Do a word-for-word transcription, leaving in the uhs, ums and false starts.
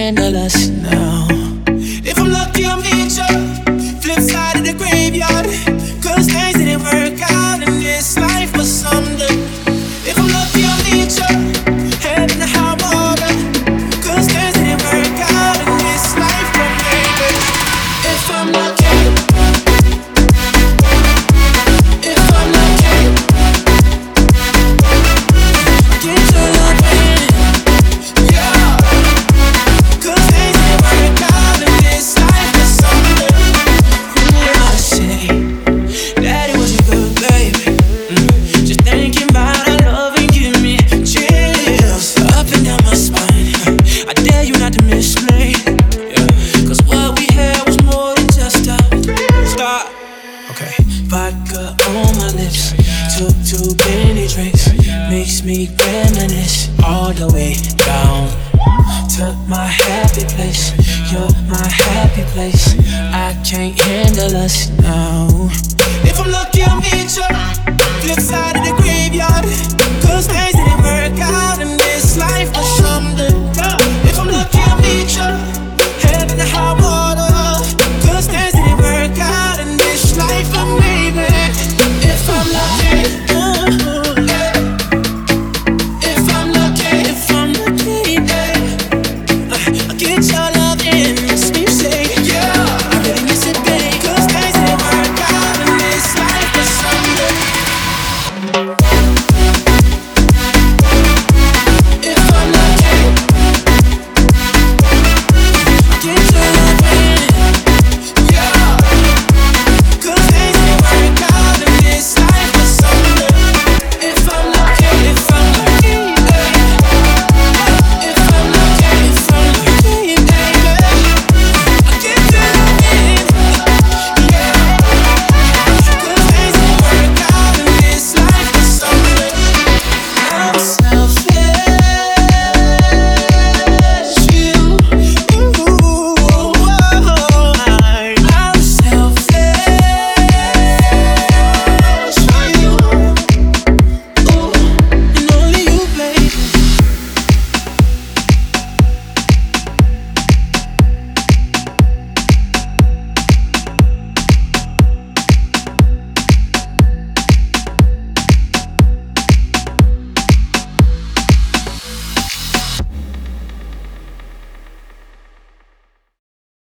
handle us now. If I'm lucky, I'll meet you flip side of the graveyard, cause things didn't work out in this life for someday. If I'm lucky, I'll meet you head in the high water, cause things didn't work out in this life for baby. If I'm lucky, if I'm lucky, get your love in, yeah, cause things didn't work out in this life for someday. I say that it wasn't good, baby. Mm. Just thinking about our love and give me chills up and down my spine. I dare you not to miss me, yeah. Cause what we had was more than just a start. Okay, vodka on my lips, took too many drinks, makes me reminisce all the way down. Took my happy place, you're my happy place. I can't handle us now. If I'm lucky, I'll meet you flip side of the graveyard, cause they